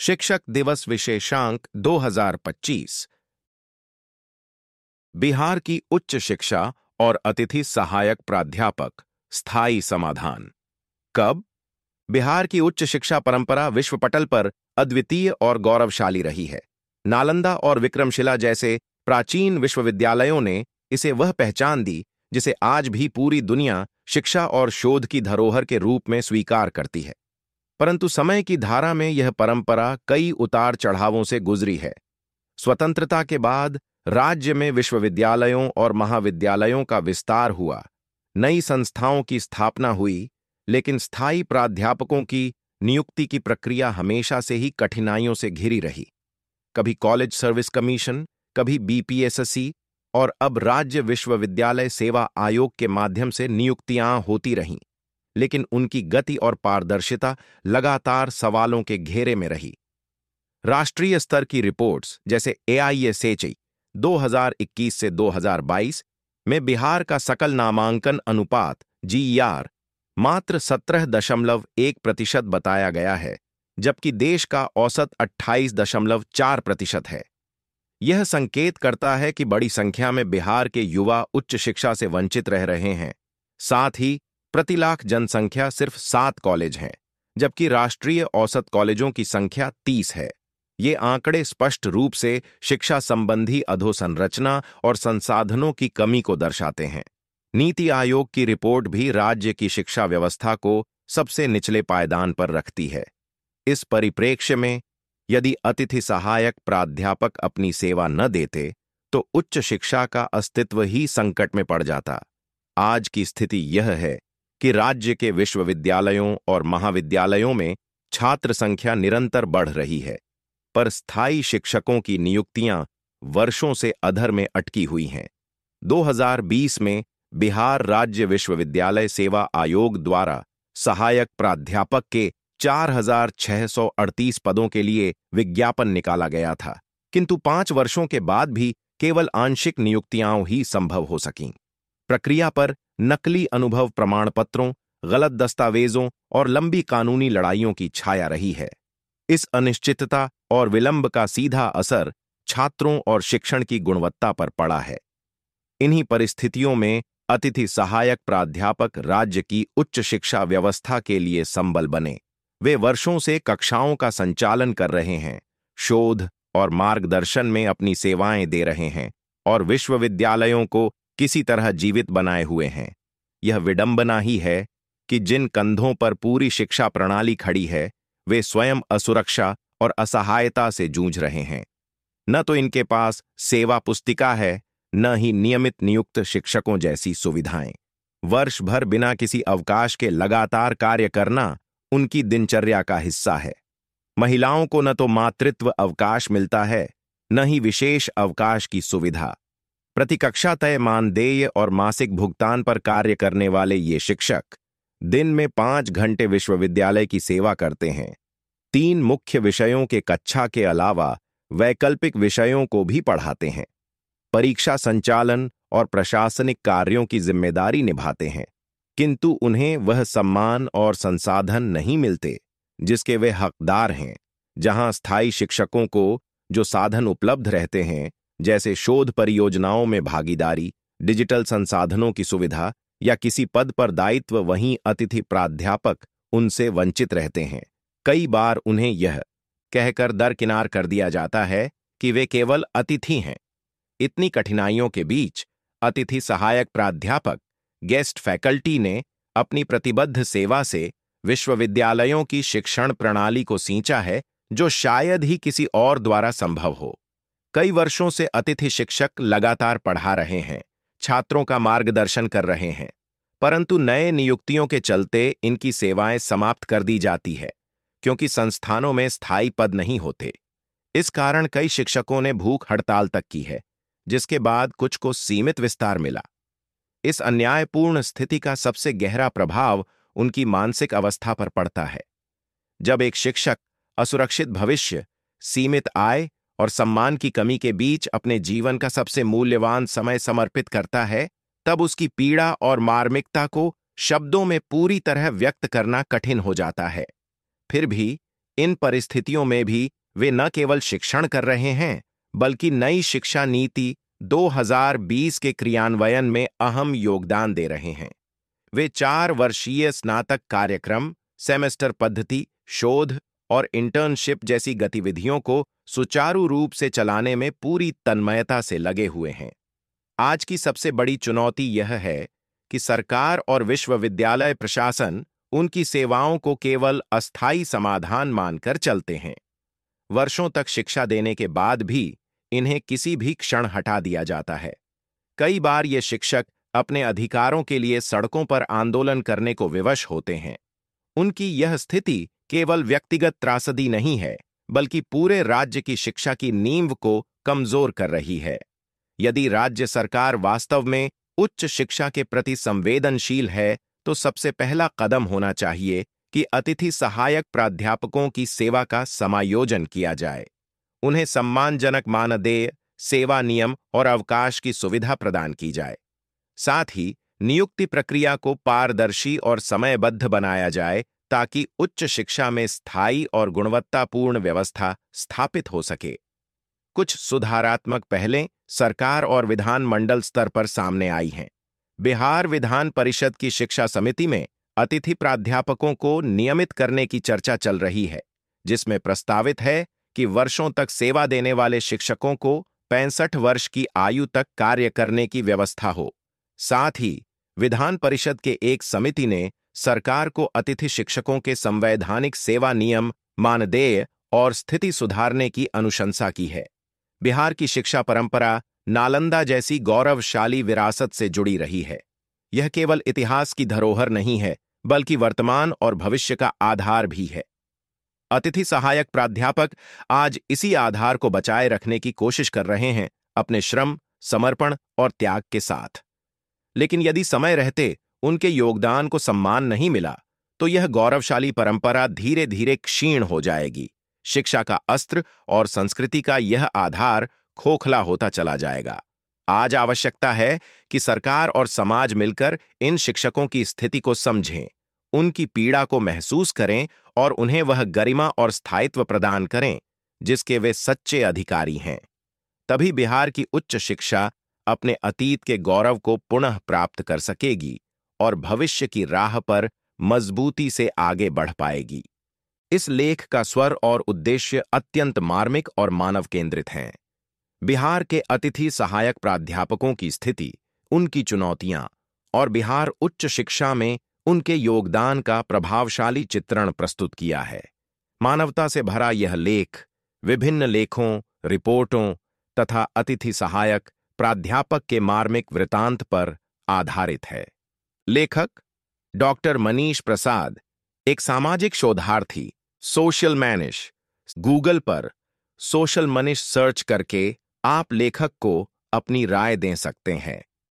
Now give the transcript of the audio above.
शिक्षक दिवस विशेषांक 2025। बिहार की उच्च शिक्षा और अतिथि सहायक प्राध्यापक स्थायी समाधान। कब? बिहार की उच्च शिक्षा परंपरा विश्व पटल पर अद्वितीय और गौरवशाली रही है। नालंदा और विक्रमशिला जैसे प्राचीन विश्वविद्यालयों ने इसे वह पहचान दी जिसे आज भी पूरी दुनिया शिक्षा और शोध की धरोहर के रूप में स्वीकार करती है। परंतु समय की धारा में यह परंपरा कई उतार चढ़ावों से गुजरी है। स्वतंत्रता के बाद राज्य में विश्वविद्यालयों और महाविद्यालयों का विस्तार हुआ, नई संस्थाओं की स्थापना हुई, लेकिन स्थायी प्राध्यापकों की नियुक्ति की प्रक्रिया हमेशा से ही कठिनाइयों से घिरी रही। कभी कॉलेज सर्विस कमीशन, कभी बीपीएससी और अब राज्य विश्वविद्यालय सेवा आयोग के माध्यम से नियुक्तियां होती रहीं, लेकिन उनकी गति और पारदर्शिता लगातार सवालों के घेरे में रही। राष्ट्रीय स्तर की रिपोर्ट्स जैसे AISHE 2021 से 2022 में बिहार का सकल नामांकन अनुपात GER मात्र 17.1% बताया गया है, जबकि देश का औसत 28.4% है। यह संकेत करता है कि बड़ी संख्या में बिहार के युवा उच्च शिक्षा से वंचित रह रहे हैं। साथ ही प्रति लाख जनसंख्या सिर्फ 7 कॉलेज हैं, जबकि राष्ट्रीय औसत कॉलेजों की संख्या 30 है। ये आंकड़े स्पष्ट रूप से शिक्षा संबंधी अधोसंरचना और संसाधनों की कमी को दर्शाते हैं। नीति आयोग की रिपोर्ट भी राज्य की शिक्षा व्यवस्था को सबसे निचले पायदान पर रखती है। इस परिप्रेक्ष्य में यदि अतिथि सहायक प्राध्यापक अपनी सेवा न देते तो उच्च शिक्षा का अस्तित्व ही संकट में पड़ जाता। आज की स्थिति यह है कि राज्य के विश्वविद्यालयों और महाविद्यालयों में छात्र संख्या निरंतर बढ़ रही है, पर स्थायी शिक्षकों की नियुक्तियां वर्षों से अधर में अटकी हुई हैं। 2020 में बिहार राज्य विश्वविद्यालय सेवा आयोग द्वारा सहायक प्राध्यापक के 4,638 पदों के लिए विज्ञापन निकाला गया था, किंतु 5 वर्षों के बाद भी केवल आंशिक नियुक्तियां ही संभव हो सकीं। प्रक्रिया पर नकली अनुभव प्रमाण पत्रों, गलत दस्तावेजों और लंबी कानूनी लड़ाइयों की छाया रही है। इस अनिश्चितता और विलंब का सीधा असर छात्रों और शिक्षण की गुणवत्ता पर पड़ा है। इन्हीं परिस्थितियों में अतिथि सहायक प्राध्यापक राज्य की उच्च शिक्षा व्यवस्था के लिए संबल बने। वे वर्षों से कक्षाओं का संचालन कर रहे हैं, शोध और मार्गदर्शन में अपनी सेवाएं दे रहे हैं और विश्वविद्यालयों को किसी तरह जीवित बनाए हुए हैं। यह विडंबना ही है कि जिन कंधों पर पूरी शिक्षा प्रणाली खड़ी है, वे स्वयं असुरक्षा और असहायता से जूझ रहे हैं। न तो इनके पास सेवा पुस्तिका है, न ही नियमित नियुक्त शिक्षकों जैसी सुविधाएं। वर्ष भर बिना किसी अवकाश के लगातार कार्य करना उनकी दिनचर्या का हिस्सा है। महिलाओं को न तो मातृत्व अवकाश मिलता है, न ही विशेष अवकाश की सुविधा। प्रतिकक्षा तय मानदेय और मासिक भुगतान पर कार्य करने वाले ये शिक्षक दिन में 5 घंटे विश्वविद्यालय की सेवा करते हैं। 3 मुख्य विषयों के कक्षा के अलावा वैकल्पिक विषयों को भी पढ़ाते हैं। परीक्षा संचालन और प्रशासनिक कार्यों की जिम्मेदारी निभाते हैं, किंतु उन्हें वह सम्मान और संसाधन नहीं मिलते जिसके वे हकदार हैं। जहां स्थायी शिक्षकों को जो साधन उपलब्ध रहते हैं, जैसे शोध परियोजनाओं में भागीदारी, डिजिटल संसाधनों की सुविधा या किसी पद पर दायित्व, वहीं अतिथि प्राध्यापक उनसे वंचित रहते हैं। कई बार उन्हें यह कहकर दरकिनार कर दिया जाता है कि वे केवल अतिथि हैं। इतनी कठिनाइयों के बीच अतिथि सहायक प्राध्यापक गेस्ट फैकल्टी ने अपनी प्रतिबद्ध सेवा से विश्वविद्यालयों की शिक्षण प्रणाली को सींचा है, जो शायद ही किसी और द्वारा संभव हो। कई वर्षों से अतिथि शिक्षक लगातार पढ़ा रहे हैं, छात्रों का मार्गदर्शन कर रहे हैं, परंतु नए नियुक्तियों के चलते इनकी सेवाएं समाप्त कर दी जाती है, क्योंकि संस्थानों में स्थायी पद नहीं होते। इस कारण कई शिक्षकों ने भूख हड़ताल तक की है, जिसके बाद कुछ को सीमित विस्तार मिला। इस अन्यायपूर्ण स्थिति का सबसे गहरा प्रभाव उनकी मानसिक अवस्था पर पड़ता है। जब एक शिक्षक असुरक्षित भविष्य, सीमित आय और सम्मान की कमी के बीच अपने जीवन का सबसे मूल्यवान समय समर्पित करता है, तब उसकी पीड़ा और मार्मिकता को शब्दों में पूरी तरह व्यक्त करना कठिन हो जाता है। फिर भी इन परिस्थितियों में भी वे न केवल शिक्षण कर रहे हैं, बल्कि नई शिक्षा नीति 2020 के क्रियान्वयन में अहम योगदान दे रहे हैं। वे 4 वर्षीय स्नातक कार्यक्रम, सेमेस्टर पद्धति, शोध और इंटर्नशिप जैसी गतिविधियों को सुचारू रूप से चलाने में पूरी तन्मयता से लगे हुए हैं। आज की सबसे बड़ी चुनौती यह है कि सरकार और विश्वविद्यालय प्रशासन उनकी सेवाओं को केवल अस्थायी समाधान मानकर चलते हैं। वर्षों तक शिक्षा देने के बाद भी इन्हें किसी भी क्षण हटा दिया जाता है। कई बार ये शिक्षक अपने अधिकारों के लिए सड़कों पर आंदोलन करने को विवश होते हैं। उनकी यह स्थिति केवल व्यक्तिगत त्रासदी नहीं है, बल्कि पूरे राज्य की शिक्षा की नींव को कमजोर कर रही है। यदि राज्य सरकार वास्तव में उच्च शिक्षा के प्रति संवेदनशील है, तो सबसे पहला कदम होना चाहिए कि अतिथि सहायक प्राध्यापकों की सेवा का समायोजन किया जाए। उन्हें सम्मानजनक मानदेय, सेवा नियम और अवकाश की सुविधा प्रदान की जाए। साथ ही नियुक्ति प्रक्रिया को पारदर्शी और समयबद्ध बनाया जाए, ताकि उच्च शिक्षा में स्थायी और गुणवत्तापूर्ण व्यवस्था स्थापित हो सके। कुछ सुधारात्मक पहलें सरकार और विधानमंडल स्तर पर सामने आई हैं। बिहार विधान परिषद की शिक्षा समिति में अतिथि प्राध्यापकों को नियमित करने की चर्चा चल रही है, जिसमें प्रस्तावित है कि वर्षों तक सेवा देने वाले शिक्षकों को 65 वर्ष की आयु तक कार्य करने की व्यवस्था हो। साथ ही विधान परिषद के एक समिति ने सरकार को अतिथि शिक्षकों के संवैधानिक सेवा नियम, मानदेय और स्थिति सुधारने की अनुशंसा की है। बिहार की शिक्षा परंपरा नालंदा जैसी गौरवशाली विरासत से जुड़ी रही है। यह केवल इतिहास की धरोहर नहीं है, बल्कि वर्तमान और भविष्य का आधार भी है। अतिथि सहायक प्राध्यापक आज इसी आधार को बचाए रखने की कोशिश कर रहे हैं, अपने श्रम, समर्पण और त्याग के साथ। लेकिन यदि समय रहते उनके योगदान को सम्मान नहीं मिला, तो यह गौरवशाली परंपरा धीरे धीरे क्षीण हो जाएगी। शिक्षा का अस्त्र और संस्कृति का यह आधार खोखला होता चला जाएगा। आज आवश्यकता है कि सरकार और समाज मिलकर इन शिक्षकों की स्थिति को समझें, उनकी पीड़ा को महसूस करें और उन्हें वह गरिमा और स्थायित्व प्रदान करें जिसके वे सच्चे अधिकारी हैं। तभी बिहार की उच्च शिक्षा अपने अतीत के गौरव को पुनः प्राप्त कर सकेगी और भविष्य की राह पर मजबूती से आगे बढ़ पाएगी। इस लेख का स्वर और उद्देश्य अत्यंत मार्मिक और मानव केंद्रित हैं। बिहार के अतिथि सहायक प्राध्यापकों की स्थिति, उनकी चुनौतियां और बिहार उच्च शिक्षा में उनके योगदान का प्रभावशाली चित्रण प्रस्तुत किया है। मानवता से भरा यह लेख विभिन्न लेखों, रिपोर्टों तथा अतिथि सहायक प्राध्यापक के मार्मिक वृतांत पर आधारित है। लेखक डॉक्टर मनीष प्रसाद, एक सामाजिक शोधार्थी, सोशल मनीष। गूगल पर सोशल मनीष सर्च करके आप लेखक को अपनी राय दे सकते हैं।